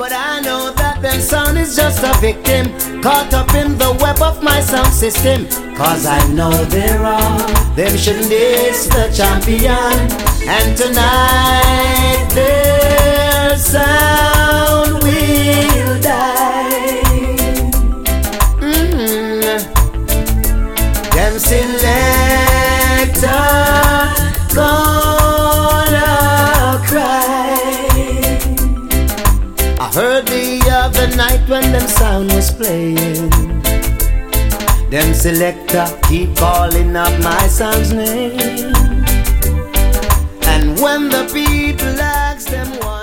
But I know that them sound is just a victim, caught up in the web of my sound system. Cause I know they're wrong, them shouldn't diss the champion. And tonight their sound will die. Them selector gonna cry. I heard the other night when them sound was playing, them selector keep calling up my son's name. And when the people ask them why,